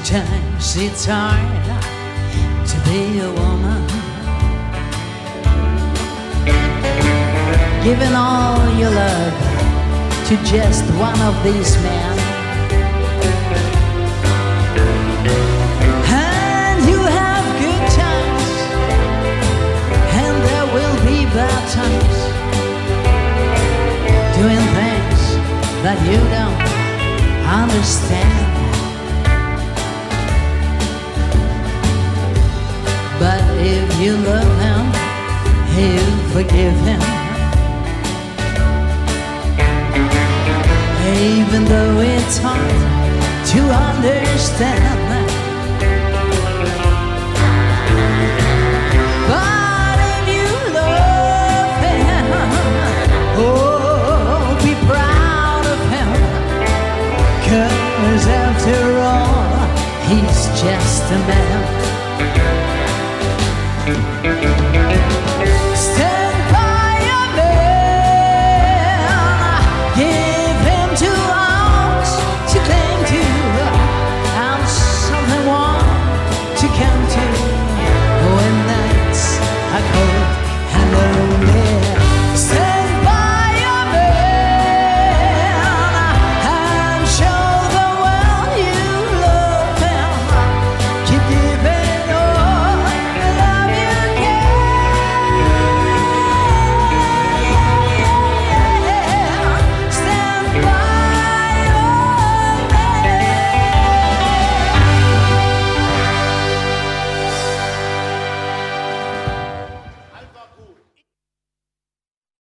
Sometimes it's hard to be a woman, giving all your love to just one of these men. And you have good times, and there will be bad times, doing things that you don't understand. But if you love him, you forgive him, even though it's hard to understand. But if you love him, oh, be proud of him, 'cause after all, he's just a man.